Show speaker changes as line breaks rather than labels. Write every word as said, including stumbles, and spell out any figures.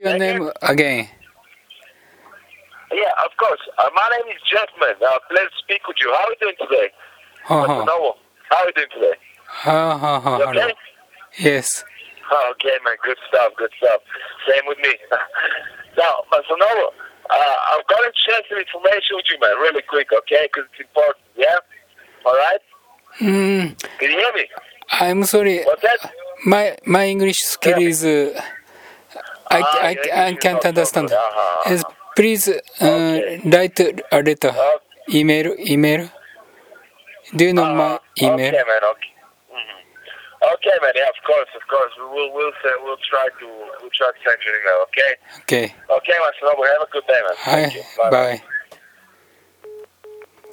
Your name again.
Yeah, of course. Uh, my name is Jasmine. Uh, pleasure to speak with you. How are you doing today?
Uh
Mister
huh.
Noel, how are you doing today?
Uh huh.
You okay?
Yes.
Oh, okay, man. Good stuff. Good stuff. Same with me. Now, Mister Noel, uh, I'm going to share some information with you, man, really quick, okay? Because it's important. Yeah. All right.
Mm,
Can you hear me?
I'm sorry.
What's that?
My my English skill
Yeah.
is uh, I,
Ah,
I,
your
I
English is
can't
not so
understand.
good. Uh-huh.
Yes, please uh,
Okay.
write a letter.
Uh,
Email. Email. Do you know my
uh,
email?
okay, man. Okay. Mhm. Okay, man. Yeah, of course, of course. We will, we'll, say, we'll try to, we'll try to send you an email. Okay.
Okay.
Okay, Mister Noble. Have a good day, man. Thank
Hi.
you. Bye.
Bye.